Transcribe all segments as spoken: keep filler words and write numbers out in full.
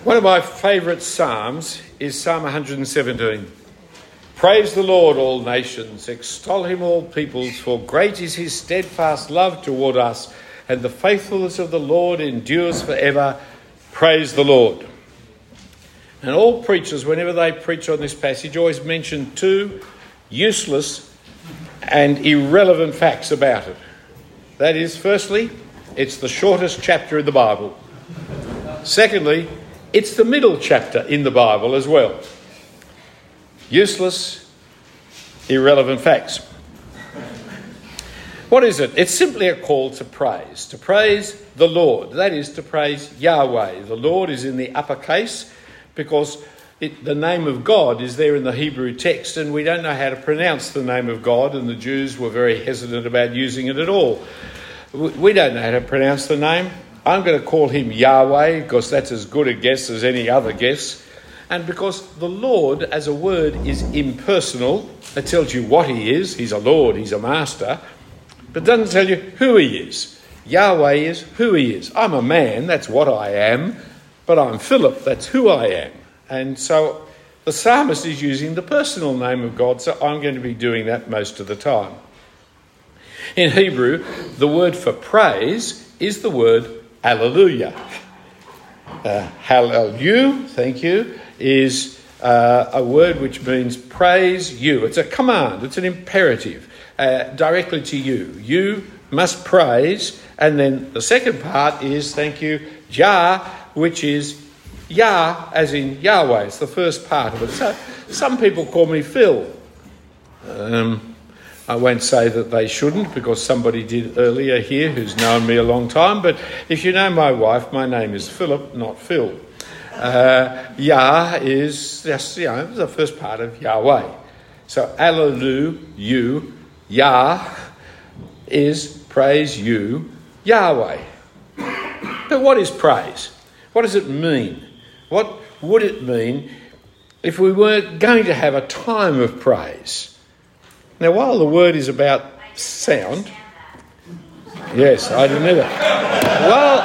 One of my favourite psalms is Psalm one hundred seventeen. Praise the Lord, all nations. Extol him, all peoples. For great is his steadfast love toward us, and the faithfulness of the Lord endures forever. Praise the Lord. And all preachers, whenever they preach on this passage, always mention two useless and irrelevant facts about it. That is, firstly, it's the shortest chapter in the Bible. Secondly, it's the middle chapter in the Bible as well. Useless, irrelevant facts. What is it? It's simply a call to praise. To praise the Lord. That is, to praise Yahweh. The Lord is in the uppercase because it, the name of God is there in the Hebrew text, and we don't know how to pronounce the name of God, and the Jews were very hesitant about using it at all. We don't know how to pronounce the name. I'm going to call him Yahweh because that's as good a guess as any other guess. And because the Lord as a word is impersonal, it tells you what he is. He's a Lord, he's a master, but it doesn't tell you who he is. Yahweh is who he is. I'm a man, that's what I am, but I'm Philip, that's who I am. And so the psalmist is using the personal name of God, so I'm going to be doing that most of the time. In Hebrew, the word for praise is the word Alleluia. Uh, hallelu, thank you, is uh, a word which means praise you. It's a command, it's an imperative, uh, directly to you. You must praise, and then the second part is, thank you, Jah, which is Yah, as in Yahweh. It's the first part of it. So some people call me Phil. Um... I won't say that they shouldn't because somebody did earlier here who's known me a long time. But if you know my wife, my name is Philip, not Phil. Uh, Yah is just, you know, the first part of Yahweh. So Alleluia, you, Yah is praise you, Yahweh. But what is praise? What does it mean? What would it mean if we weren't going to have a time of praise? Now, while the word is about sound... Yes, I didn't either. Well...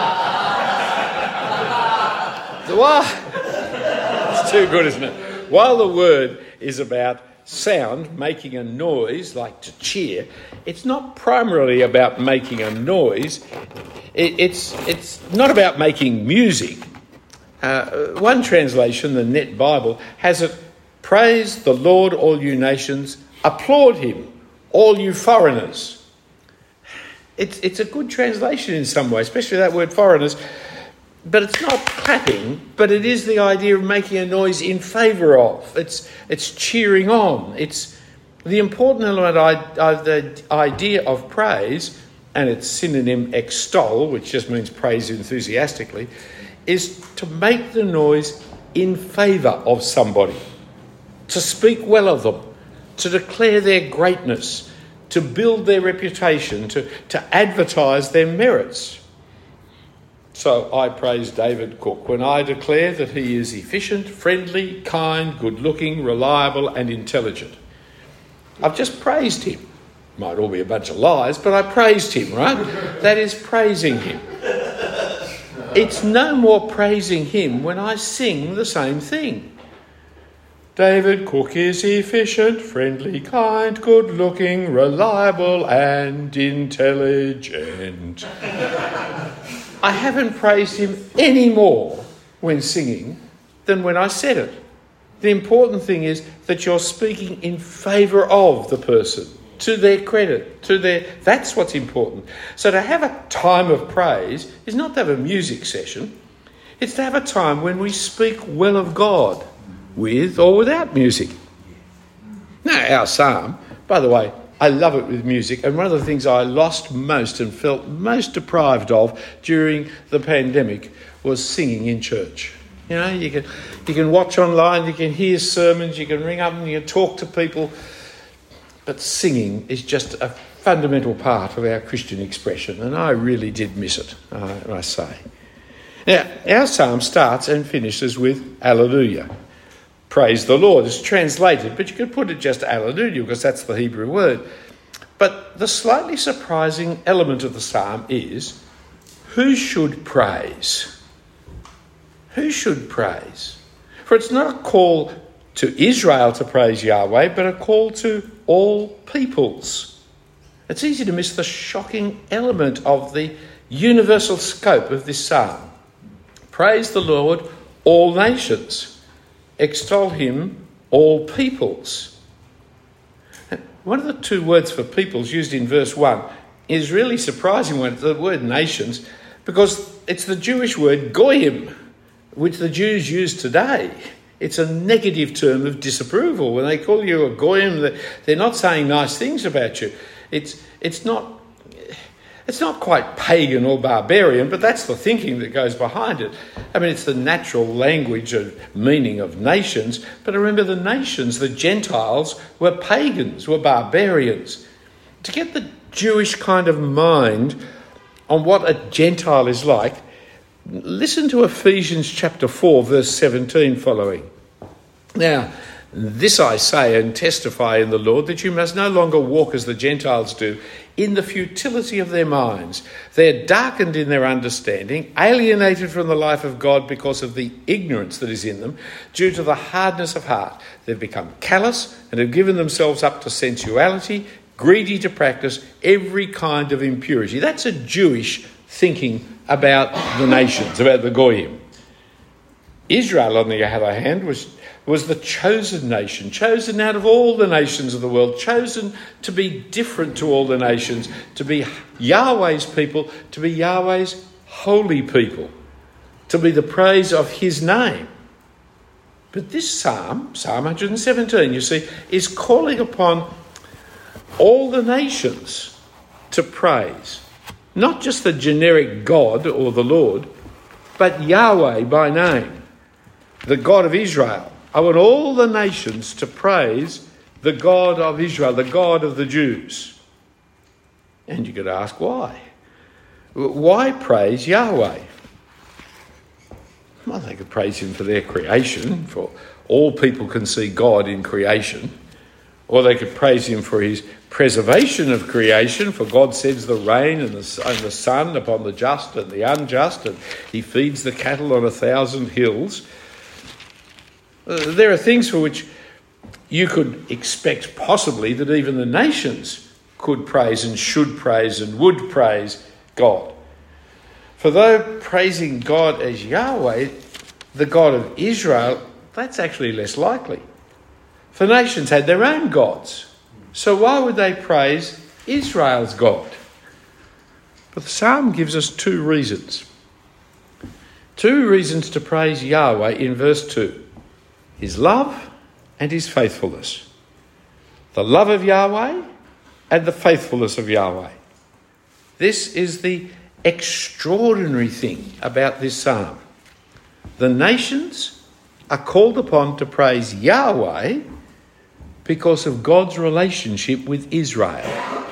While, it's too good, isn't it? While the word is about sound, making a noise, like to cheer, it's not primarily about making a noise. It, it's, it's not about making music. Uh, one translation, the Net Bible, has it, praise the Lord, all you nations, applaud him, all you foreigners. It's it's a good translation in some way, especially that word foreigners. But it's not clapping, but it is the idea of making a noise in favour of. It's it's cheering on. It's the important element of the idea of praise, and its synonym extol, which just means praise enthusiastically, is to make the noise in favour of somebody, to speak well of them, to declare their greatness, to build their reputation, to, to advertise their merits. So I praise David Cook when I declare that he is efficient, friendly, kind, good-looking, reliable and intelligent. I've just praised him. Might all be a bunch of lies, but I praised him, right? That is praising him. It's no more praising him when I sing the same thing. David Cook is efficient, friendly, kind, good-looking, reliable and intelligent. I haven't praised him any more when singing than when I said it. The important thing is that you're speaking in favour of the person, to their credit, to their... That's what's important. So to have a time of praise is not to have a music session. It's to have a time when we speak well of God, with or without music. Now, our psalm, by the way, I love it with music, and one of the things I lost most and felt most deprived of during the pandemic was singing in church. You know, you can you can watch online, you can hear sermons, you can ring up and you can talk to people, but singing is just a fundamental part of our Christian expression, and I really did miss it, I must say. Now, our psalm starts and finishes with Alleluia. Praise the Lord. It's translated, but you could put it just Alleluia because that's the Hebrew word. But the slightly surprising element of the psalm is, who should praise? Who should praise? For it's not a call to Israel to praise Yahweh, but a call to all peoples. It's easy to miss the shocking element of the universal scope of this psalm. Praise the Lord, all nations. Extol him, all peoples. One of the two words for peoples used in verse one is really surprising, when the word nations, because it's the Jewish word goyim, which the Jews use today. It's a negative term of disapproval. When they call you a goyim, they're not saying nice things about you. It's it's not it's not quite pagan or barbarian, but that's the thinking that goes behind it. I mean, it's the natural language of meaning of nations. But remember, the nations, the Gentiles, were pagans, were barbarians. To get the Jewish kind of mind on what a Gentile is like, listen to Ephesians chapter four, verse seventeen following. Now, this I say and testify in the Lord, that you must no longer walk as the Gentiles do, in the futility of their minds. They're darkened in their understanding, alienated from the life of God because of the ignorance that is in them, due to the hardness of heart. They've become callous and have given themselves up to sensuality, greedy to practice every kind of impurity. That's a Jewish thinking about the nations, about the Goyim. Israel, on the other hand, was, was the chosen nation, chosen out of all the nations of the world, chosen to be different to all the nations, to be Yahweh's people, to be Yahweh's holy people, to be the praise of his name. But this psalm, Psalm one hundred seventeen, you see, is calling upon all the nations to praise. Not just the generic God or the Lord, but Yahweh by name, the God of Israel. I want all the nations to praise the God of Israel, the God of the Jews. And you could ask why. Why praise Yahweh? Well, they could praise him for their creation, for all people can see God in creation. Or they could praise him for his preservation of creation, for God sends the rain and the, and the sun upon the just and the unjust, and he feeds the cattle on a thousand hills. Uh, there are things for which you could expect possibly that even the nations could praise and should praise and would praise God. For though praising God as Yahweh, the God of Israel, that's actually less likely. For nations had their own gods. So why would they praise Israel's God? But the psalm gives us two reasons. Two reasons to praise Yahweh in verse two. His love and his faithfulness. The love of Yahweh and the faithfulness of Yahweh. This is the extraordinary thing about this psalm. The nations are called upon to praise Yahweh because of God's relationship with Israel.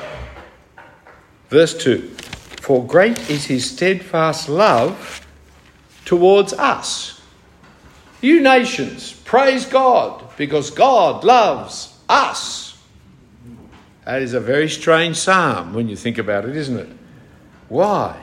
Verse two. For great is his steadfast love towards us. You nations, praise God because God loves us. That is a very strange psalm when you think about it, isn't it? Why?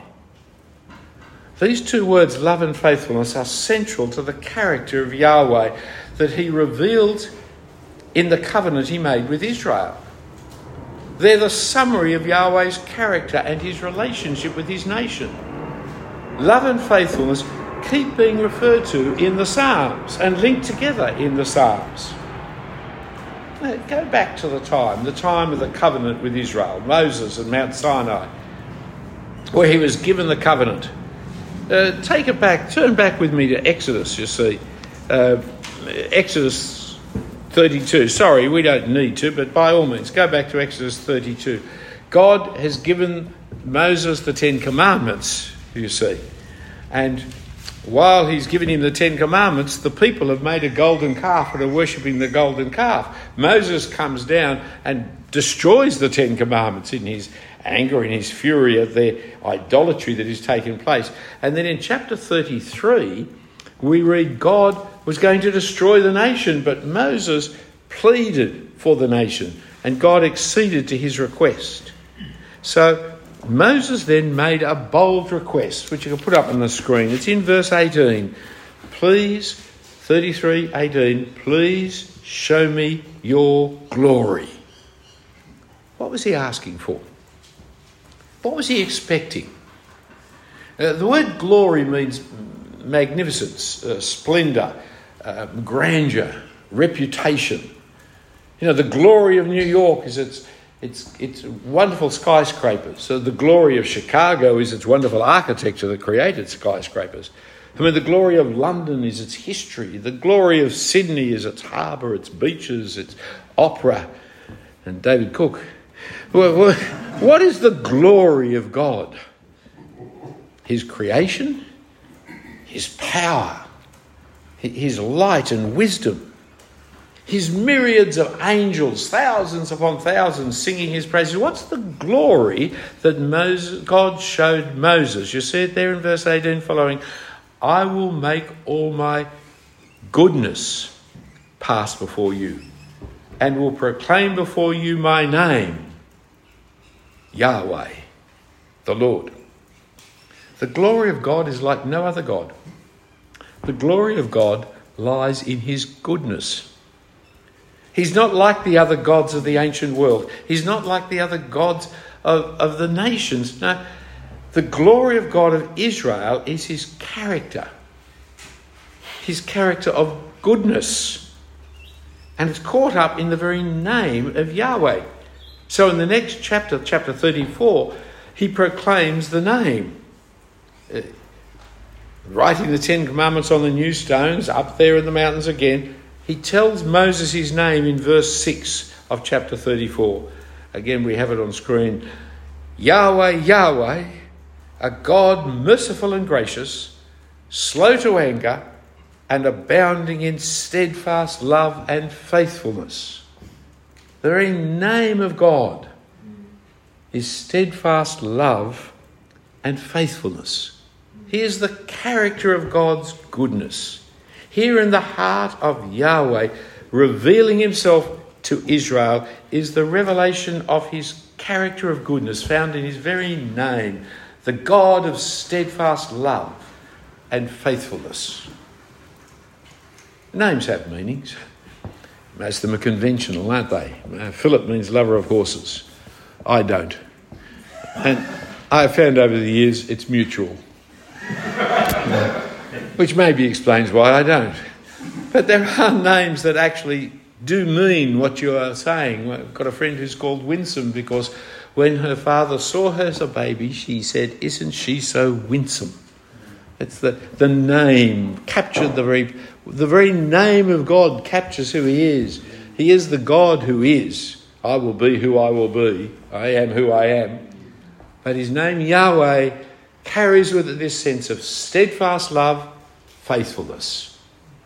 These two words, love and faithfulness, are central to the character of Yahweh that he revealed in the covenant he made with Israel. They're the summary of Yahweh's character and his relationship with his nation. Love and faithfulness keep being referred to in the Psalms and linked together in the Psalms. Now, go back to the time, the time of the covenant with Israel, Moses and Mount Sinai, where he was given the covenant. Uh, take it back, turn back with me to Exodus, you see. Uh, Exodus thirty-two. Sorry, we don't need to, but by all means, go back to Exodus thirty-two. God has given Moses the Ten Commandments, you see. And while he's given him the Ten Commandments, the people have made a golden calf and are worshipping the golden calf. Moses comes down and destroys the Ten Commandments in his anger, in his fury at their idolatry that has taken place. And then in chapter thirty-three, we read God was going to destroy the nation, but Moses pleaded for the nation, and God acceded to his request. So Moses then made a bold request, which you can put up on the screen. It's in verse eighteen, please, thirty-three eighteen, please show me your glory. What was he asking for? What was he expecting? Uh, the word glory means magnificence, uh, splendour, uh, grandeur, reputation. You know, the glory of New York is its its its wonderful skyscrapers. So the glory of Chicago is its wonderful architecture that created skyscrapers. I mean, the glory of London is its history. The glory of Sydney is its harbour, its beaches, its opera, and David Cook. What is the glory of God? His creation, his power, his light and wisdom, his myriads of angels, thousands upon thousands singing his praises. What's the glory that Moses, God showed Moses? You see it there in verse eighteen following. I will make all my goodness pass before you and will proclaim before you my name, Yahweh, the Lord. The glory of God is like no other God. The glory of God lies in his goodness. He's not like the other gods of the ancient world. He's not like the other gods of, of the nations. No, the glory of God of Israel is his character. His character of goodness. And it's caught up in the very name of Yahweh. So in the next chapter, chapter thirty-four, he proclaims the name. Uh, writing the Ten Commandments on the new stones, up there in the mountains again, he tells Moses his name in verse six of chapter thirty-four. Again, we have it on screen. Yahweh, Yahweh, a God merciful and gracious, slow to anger, and abounding in steadfast love and faithfulness. The very name of God is steadfast love and faithfulness. Here's the character of God's goodness. Here in the heart of Yahweh, revealing himself to Israel, is the revelation of his character of goodness found in his very name, the God of steadfast love and faithfulness. Names have meanings. Most of them are conventional, aren't they? Uh, Philip means lover of horses. I don't. And I've found over the years it's mutual. Which maybe explains why I don't. But there are names that actually do mean what you are saying. I've got a friend who's called Winsome because when her father saw her as a baby, she said, "Isn't she so winsome?" It's the, the name captured the very the very name of God captures who he is. He is the God who is. I will be who I will be. I am who I am. But his name, Yahweh, carries with it this sense of steadfast love, faithfulness.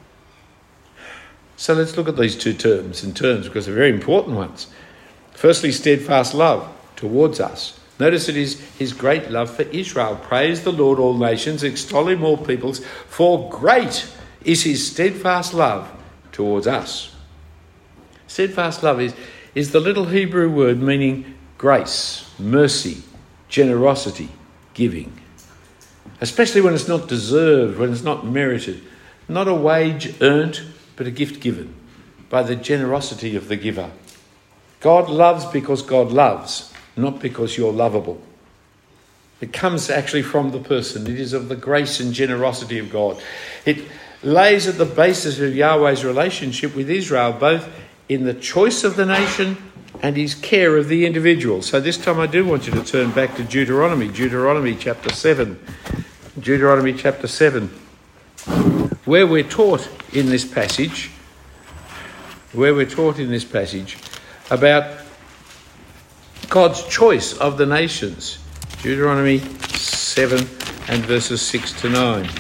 So let's look at these two terms in terms because they're very important ones. Firstly, steadfast love towards us. Notice it is his great love for Israel. Praise the Lord, all nations, extol him, all peoples, for great is his steadfast love towards us. Steadfast love is, is the little Hebrew word meaning grace, mercy, generosity, giving. Especially when it's not deserved, when it's not merited. Not a wage earned, but a gift given by the generosity of the giver. God loves because God loves, not because you're lovable. It comes actually from the person. It is of the grace and generosity of God. It lays at the basis of Yahweh's relationship with Israel, both in the choice of the nation and his care of the individual. So this time I do want you to turn back to Deuteronomy, Deuteronomy chapter seven. Deuteronomy chapter seven, where we're taught in this passage, where we're taught in this passage about God's choice of the nations. Deuteronomy seven and verses six to nine.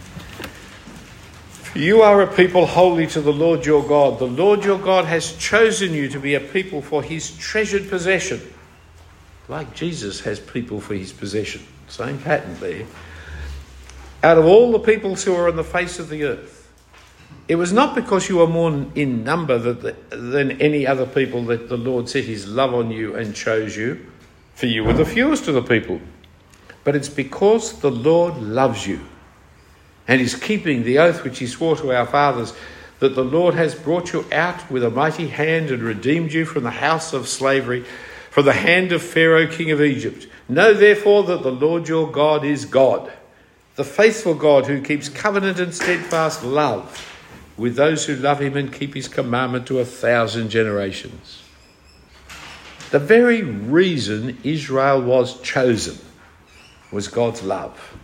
You are a people holy to the Lord your God. The Lord your God has chosen you to be a people for his treasured possession. Like Jesus has people for his possession. Same pattern there. Out of all the peoples who are on the face of the earth. It was not because you were more in number than any other people that the Lord set his love on you and chose you, for you were the fewest of the people. But it's because the Lord loves you and is keeping the oath which he swore to our fathers, that the Lord has brought you out with a mighty hand and redeemed you from the house of slavery, from the hand of Pharaoh king of Egypt. Know therefore that the Lord your God is God, the faithful God who keeps covenant and steadfast love with those who love him and keep his commandment to a thousand generations. The very reason Israel was chosen was God's love.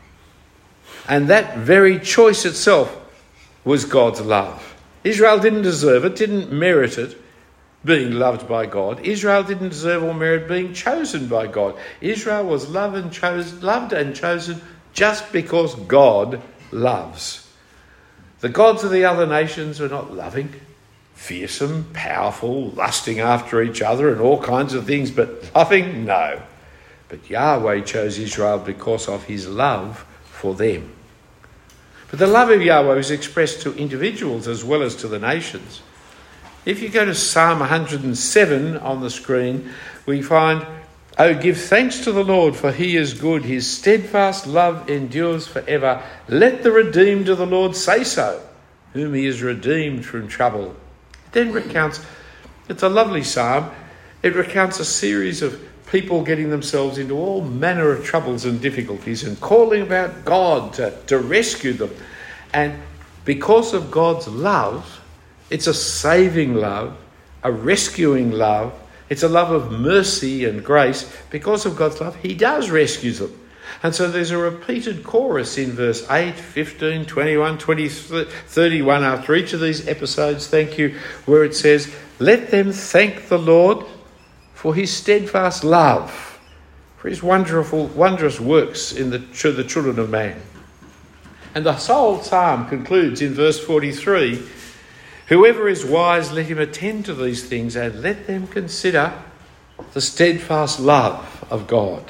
And that very choice itself was God's love. Israel didn't deserve it, didn't merit it, being loved by God. Israel didn't deserve or merit being chosen by God. Israel was loved and chosen, loved and chosen just because God loves. The gods of the other nations were not loving, fearsome, powerful, lusting after each other and all kinds of things, but loving, no. But Yahweh chose Israel because of his love for them. But the love of Yahweh was expressed to individuals as well as to the nations. If you go to Psalm one hundred seven on the screen, we find, "Oh, give thanks to the Lord, for he is good. His steadfast love endures forever. Let the redeemed of the Lord say so, whom he has redeemed from trouble." It then recounts, it's a lovely psalm, it recounts a series of people getting themselves into all manner of troubles and difficulties and calling about God to, to rescue them. And because of God's love, it's a saving love, a rescuing love. It's a love of mercy and grace. Because of God's love, he does rescue them. And so there's a repeated chorus in verse eight, fifteen, twenty-one, twenty, thirty-one after each of these episodes, thank you, where it says, "Let them thank the Lord for his steadfast love, for his wonderful, wondrous works in the, to the children of man." And the whole psalm concludes in verse forty-three, "Whoever is wise, let him attend to these things, and let them consider the steadfast love of God."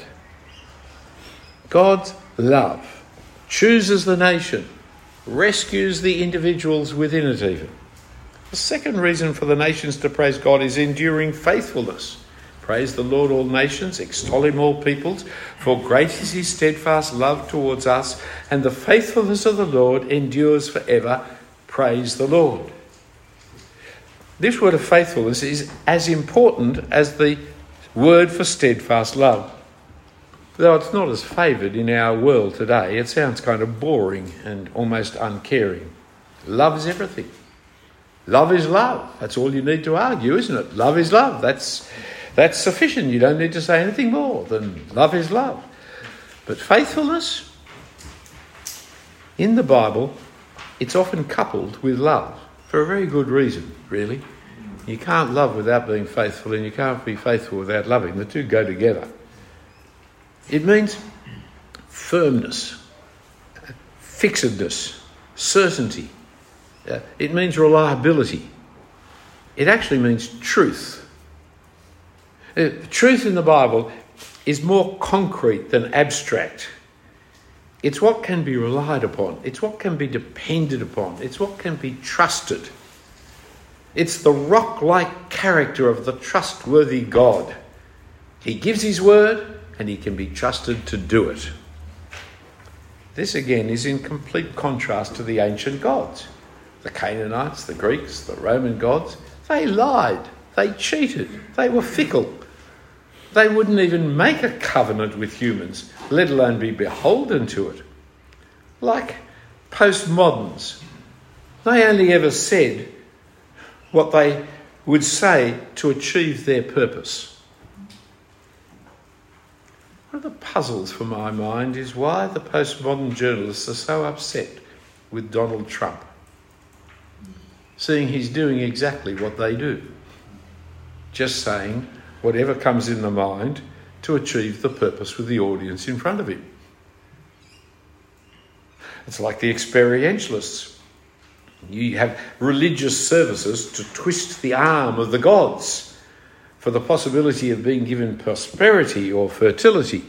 God's love chooses the nation, rescues the individuals within it even. The second reason for the nations to praise God is enduring faithfulness. Praise the Lord, all nations, extol him, all peoples, for great is his steadfast love towards us, and the faithfulness of the Lord endures forever. Praise the Lord. This word of faithfulness is as important as the word for steadfast love. Though it's not as favoured in our world today, it sounds kind of boring and almost uncaring. Love is everything. Love is love. That's all you need to argue, isn't it? Love is love. That's that's sufficient. You don't need to say anything more than love is love. But faithfulness, in the Bible, it's often coupled with love for a very good reason, really. You can't love without being faithful, and you can't be faithful without loving. The two go together. It means firmness, fixedness, certainty. Uh, it means reliability. It actually means truth. Uh, truth in the Bible is more concrete than abstract. It's what can be relied upon. It's what can be depended upon. It's what can be trusted. It's the rock-like character of the trustworthy God. He gives his word, and he can be trusted to do it. This again is in complete contrast to the ancient gods. The Canaanites, the Greeks, the Roman gods, they lied, they cheated, they were fickle. They wouldn't even make a covenant with humans, let alone be beholden to it. Like postmoderns, they only ever said what they would say to achieve their purpose. One of the puzzles for my mind is why the postmodern journalists are so upset with Donald Trump, seeing he's doing exactly what they do, just saying whatever comes in the mind to achieve the purpose with the audience in front of him. It's like the experientialists. You have religious services to twist the arm of the gods for the possibility of being given prosperity or fertility.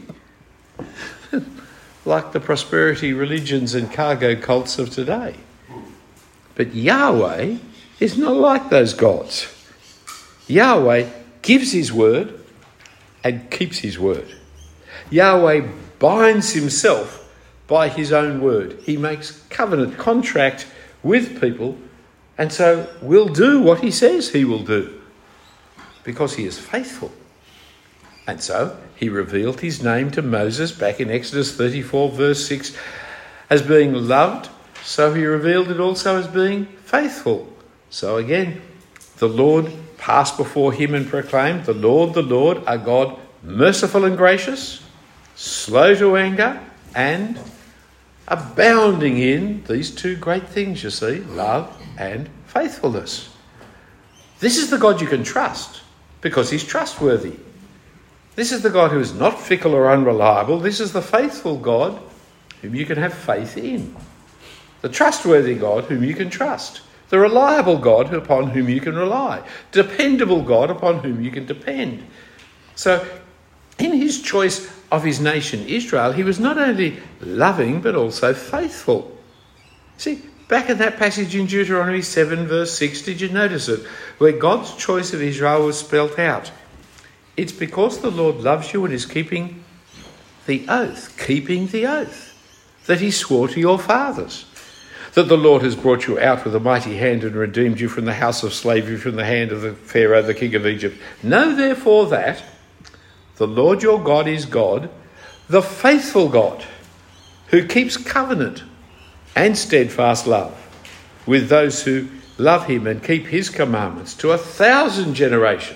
Like the prosperity religions and cargo cults of today. But Yahweh is not like those gods. Yahweh gives his word and keeps his word. Yahweh binds himself by his own word. He makes covenant contract with people, and so will do what he says he will do because he is faithful. And so he revealed his name to Moses back in Exodus thirty-four verse six as being loved, so he revealed it also as being faithful. So again, the Lord passed before him and proclaimed, "The Lord, the Lord, a God merciful and gracious, slow to anger, and abounding in," these two great things, you see, love and faithfulness. This is the God you can trust because he's trustworthy. This is the God who is not fickle or unreliable. This is the faithful God whom you can have faith in. The trustworthy God whom you can trust. The reliable God upon whom you can rely. Dependable God upon whom you can depend. So, in his choice of his nation Israel, he was not only loving but also faithful. See, back in that passage in Deuteronomy seven verse six, did you notice it? Where God's choice of Israel was spelt out. It's because the Lord loves you and is keeping the oath, keeping the oath that he swore to your fathers. That the Lord has brought you out with a mighty hand and redeemed you from the house of slavery, from the hand of the Pharaoh, the king of Egypt. Know therefore that the Lord your God is God, the faithful God, who keeps covenant and steadfast love with those who love him and keep his commandments to a thousand generations.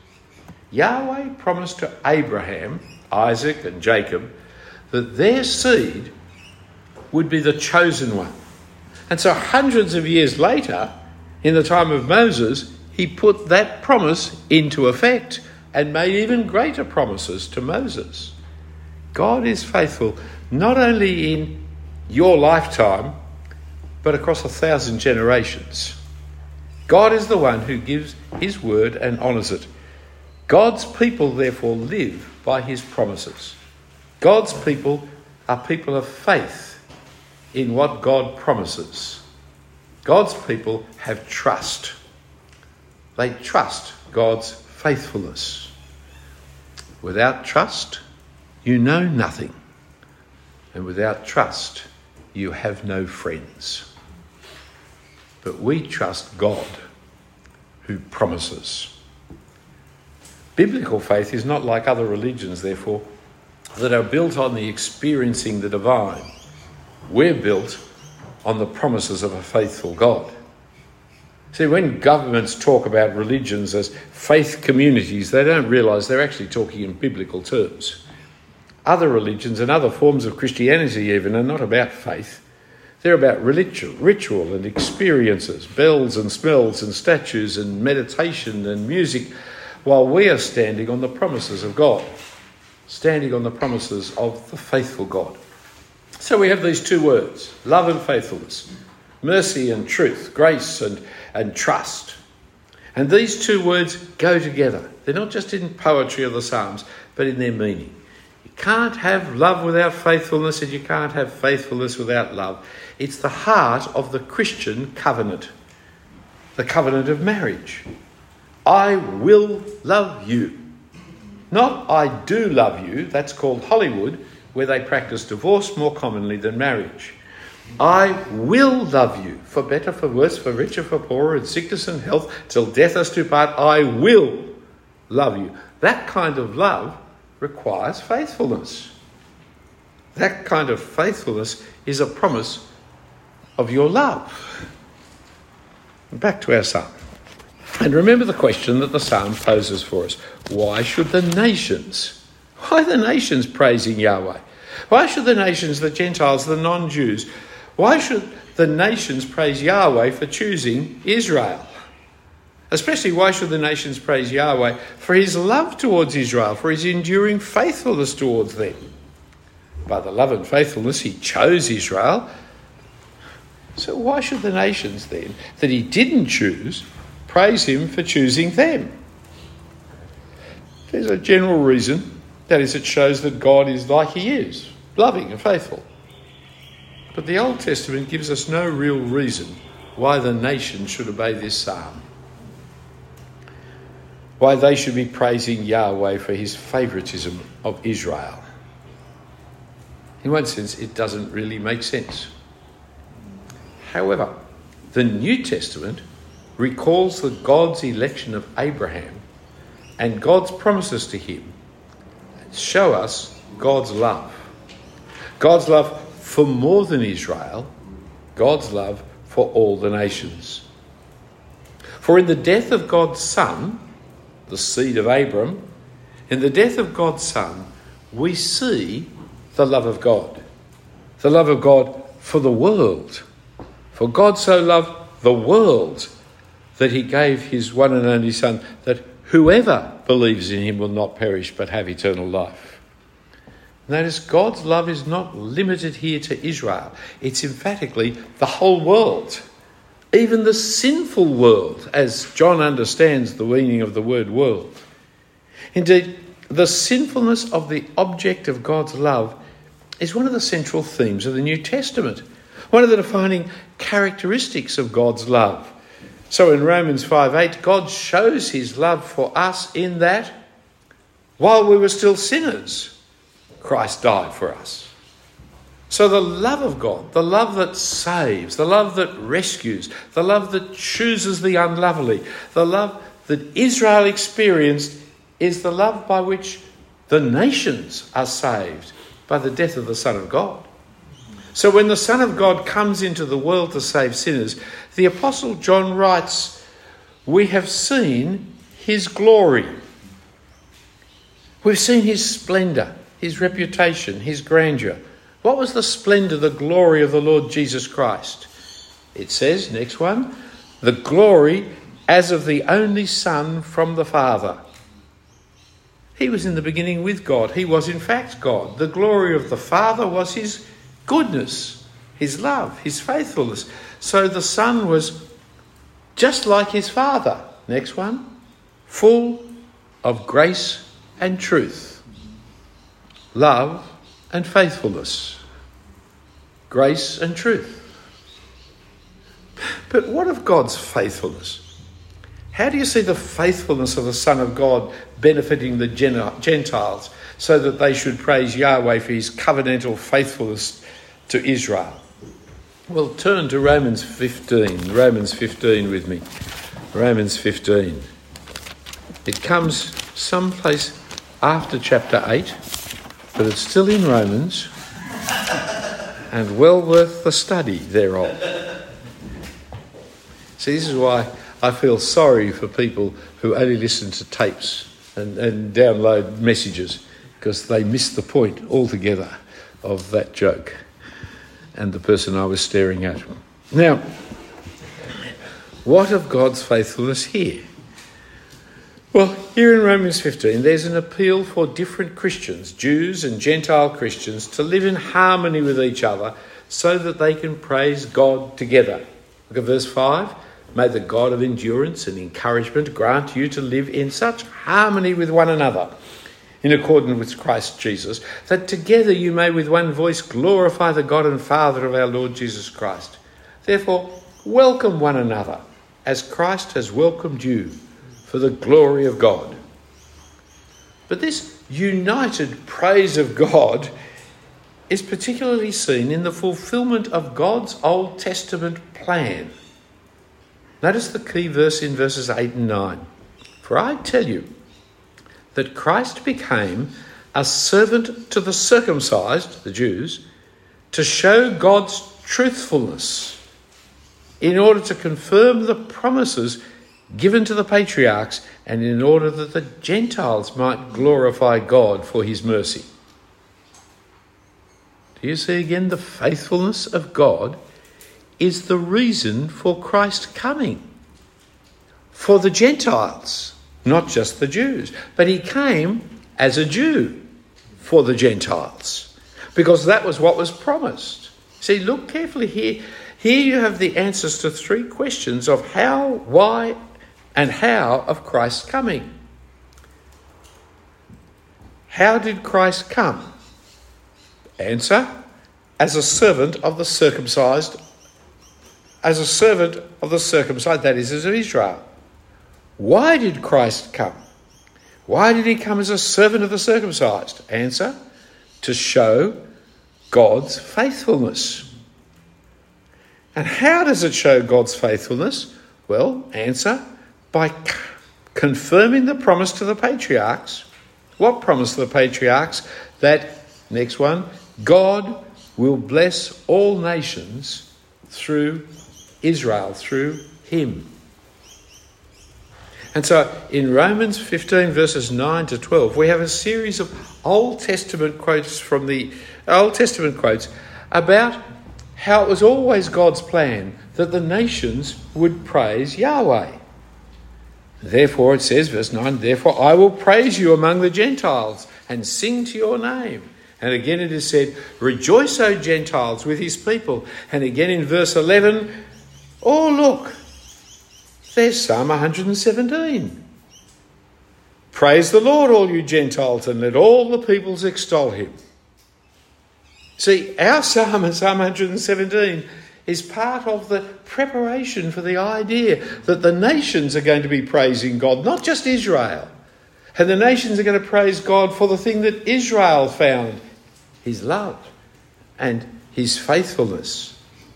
Yahweh promised to Abraham, Isaac and Jacob that their seed would be the chosen one. And so hundreds of years later, in the time of Moses, he put that promise into effect and made even greater promises to Moses. God is faithful not only in your lifetime, but across a thousand generations. God is the one who gives his word and honours it. God's people, therefore, live by his promises. God's people are people of faith in what God promises. God's people have trust. They trust God's faithfulness. Without trust, you know nothing. And without trust, you have no friends. But we trust God who promises. Biblical faith is not like other religions, therefore, that are built on the experiencing the divine. We're built on the promises of a faithful God. See, when governments talk about religions as faith communities, they don't realise they're actually talking in biblical terms. Other religions and other forms of Christianity even are not about faith. They're about ritual, ritual and experiences, bells and smells and statues and meditation and music, while we are standing on the promises of God, standing on the promises of the faithful God. So we have these two words, love and faithfulness, mercy and truth, grace and, and trust. And these two words go together. They're not just in poetry of the Psalms, but in their meaning. You can't have love without faithfulness, and you can't have faithfulness without love. It's the heart of the Christian covenant, the covenant of marriage. I will love you. Not I do love you, that's called Hollywood, where they practice divorce more commonly than marriage. I will love you, for better, for worse, for richer, for poorer, in sickness and health, till death us do part. I will love you. That kind of love requires faithfulness. That kind of faithfulness is a promise of your love. Back to our psalm. And remember the question that the psalm poses for us. Why should the nations, why the nations praising Yahweh? Why should the nations, the Gentiles, the non-Jews, why should the nations praise Yahweh for choosing Israel? Especially, why should the nations praise Yahweh for his love towards Israel, for his enduring faithfulness towards them? By the love and faithfulness, he chose Israel. So why should the nations then, that he didn't choose, praise him for choosing them? There's a general reason. That is, it shows that God is like he is, loving and faithful. But the Old Testament gives us no real reason why the nation should obey this psalm. Why they should be praising Yahweh for his favouritism of Israel. In one sense, it doesn't really make sense. However, the New Testament recalls the God's election of Abraham and God's promises to him show us God's love. God's love for more than Israel, God's love for all the nations. For in the death of God's Son, the seed of Abram, in the death of God's Son, we see the love of God. The love of God for the world. For God so loved the world that he gave his one and only Son, that whoever believes in him will not perish but have eternal life. Notice God's love is not limited here to Israel. It's emphatically the whole world. Even the sinful world, as John understands the meaning of the word world. Indeed, the sinfulness of the object of God's love is one of the central themes of the New Testament, one of the defining characteristics of God's love. So in Romans five eight, God shows his love for us in that while we were still sinners, Christ died for us. So the love of God, the love that saves, the love that rescues, the love that chooses the unlovely, the love that Israel experienced is the love by which the nations are saved by the death of the Son of God. So when the Son of God comes into the world to save sinners, the Apostle John writes, we have seen his glory. We've seen his splendour, his reputation, his grandeur. What was the splendour, the glory of the Lord Jesus Christ? It says, next one, the glory as of the only Son from the Father. He was in the beginning with God. He was in fact God. The glory of the Father was his goodness, his love, his faithfulness. So the Son was just like his Father. Next one, full of grace and truth, love and faithfulness, grace and truth. But what of God's faithfulness? How do you see the faithfulness of the Son of God benefiting the Gentiles so that they should praise Yahweh for his covenantal faithfulness to Israel? Well, turn to Romans fifteen. Romans fifteen with me. Romans fifteen. It comes someplace after chapter eight, but it's still in Romans and well worth the study thereof. See, this is why I feel sorry for people who only listen to tapes and, and download messages, because they miss the point altogether of that joke and the person I was staring at. Now, what of God's faithfulness here? Well, here in Romans fifteen, there's an appeal for different Christians, Jews and Gentile Christians, to live in harmony with each other so that they can praise God together. Look at verse five. May the God of endurance and encouragement grant you to live in such harmony with one another, in accordance with Christ Jesus, that together you may with one voice glorify the God and Father of our Lord Jesus Christ. Therefore, welcome one another, as Christ has welcomed you, for the glory of God. But this united praise of God is particularly seen in the fulfilment of God's Old Testament plan. Notice the key verse in verses eight and nine. For I tell you that Christ became a servant to the circumcised, the Jews, to show God's truthfulness, in order to confirm the promises given to the patriarchs, and in order that the Gentiles might glorify God for his mercy. Do you see again the faithfulness of God is the reason for Christ coming? For the Gentiles, not just the Jews. But he came as a Jew for the Gentiles, because that was what was promised. See, look carefully here. Here you have the answers to three questions of how, why, and how of Christ's coming. How did Christ come? Answer, as a servant of the circumcised, as a servant of the circumcised, that is, as of Israel. Why did Christ come? Why did he come as a servant of the circumcised? Answer, to show God's faithfulness. And how does it show God's faithfulness? Well, answer, by c- confirming the promise to the patriarchs. What promise to the patriarchs? That, next one, God will bless all nations through Israel, through him. And so in Romans fifteen verses nine to twelve, we have a series of Old Testament quotes from the Old Testament quotes about how it was always God's plan that the nations would praise Yahweh. Therefore, it says, verse nine, therefore I will praise you among the Gentiles and sing to your name. And again it is said, rejoice, O Gentiles, with his people. And again in verse eleven, oh look, there's Psalm one hundred seventeen. Praise the Lord, all you Gentiles, and let all the peoples extol him. See, our psalm in Psalm one hundred seventeen is part of the preparation for the idea that the nations are going to be praising God, not just Israel. And the nations are going to praise God for the thing that Israel found, his love and his faithfulness.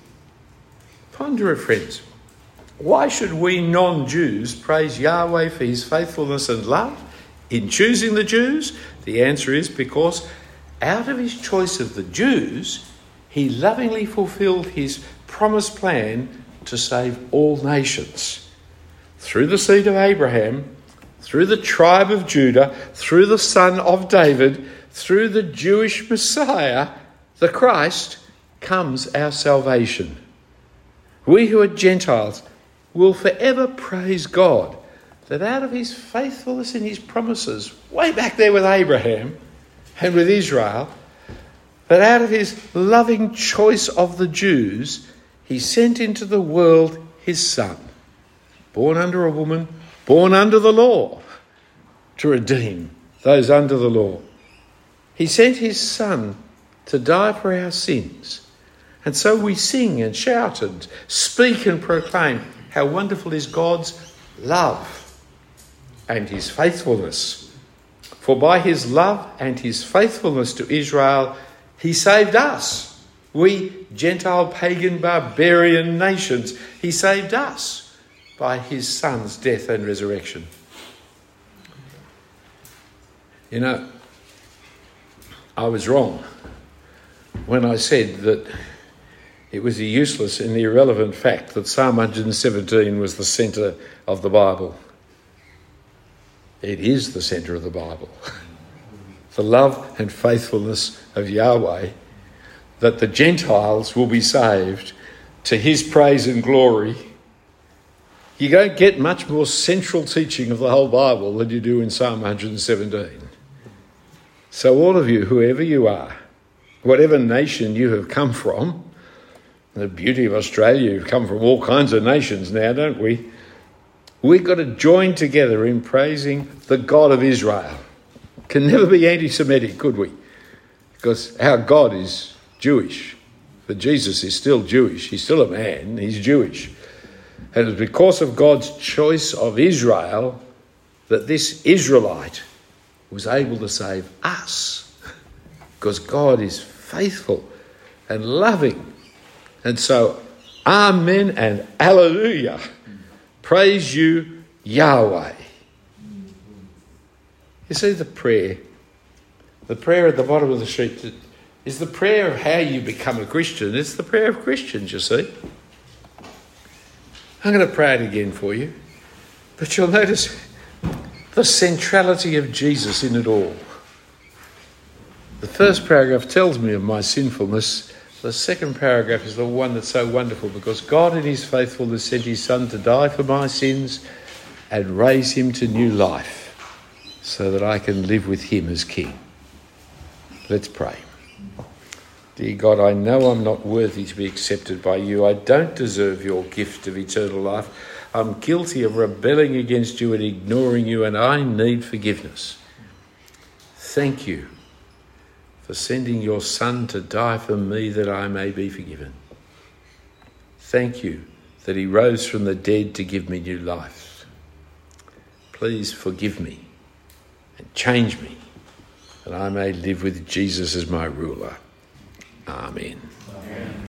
Ponder it, friends. Why should we non-Jews praise Yahweh for his faithfulness and love in choosing the Jews? The answer is because out of his choice of the Jews, he lovingly fulfilled his promised plan to save all nations. Through the seed of Abraham, through the tribe of Judah, through the son of David, through the Jewish Messiah, the Christ, comes our salvation. We who are Gentiles will forever praise God that out of his faithfulness in his promises, way back there with Abraham and with Israel, that out of his loving choice of the Jews, he sent into the world his son, born under a woman, born under the law, to redeem those under the law. He sent his son to die for our sins. And so we sing and shout and speak and proclaim how wonderful is God's love and his faithfulness. For by his love and his faithfulness to Israel, he saved us, we Gentile, pagan, barbarian nations. He saved us by his son's death and resurrection. You know, I was wrong when I said that it was a useless and irrelevant fact that Psalm one hundred seventeen was the centre of the Bible. It is the centre of the Bible. The love and faithfulness of Yahweh, that the Gentiles will be saved to his praise and glory. You don't get much more central teaching of the whole Bible than you do in Psalm one hundred seventeen. So all of you, whoever you are, whatever nation you have come from, the beauty of Australia, you've come from all kinds of nations now, don't we? We've got to join together in praising the God of Israel. Can never be anti-Semitic, could we? Because our God is Jewish. But Jesus is still Jewish. He's still a man. He's Jewish. And it's because of God's choice of Israel that this Israelite was able to save us. Because God is faithful and loving. And so, amen and hallelujah. Praise you, Yahweh. You see the prayer, the prayer at the bottom of the sheet is the prayer of how you become a Christian. It's the prayer of Christians, you see. I'm going to pray it again for you. But you'll notice the centrality of Jesus in it all. The first paragraph tells me of my sinfulness. The second paragraph is the one that's so wonderful because God in his faithfulness sent his son to die for my sins and raise him to new life so that I can live with him as king. Let's pray. Dear God, I know I'm not worthy to be accepted by you. I don't deserve your gift of eternal life. I'm guilty of rebelling against you and ignoring you, and I need forgiveness. Thank you for sending your son to die for me that I may be forgiven. Thank you that he rose from the dead to give me new life. Please forgive me and change me that I may live with Jesus as my ruler. Amen.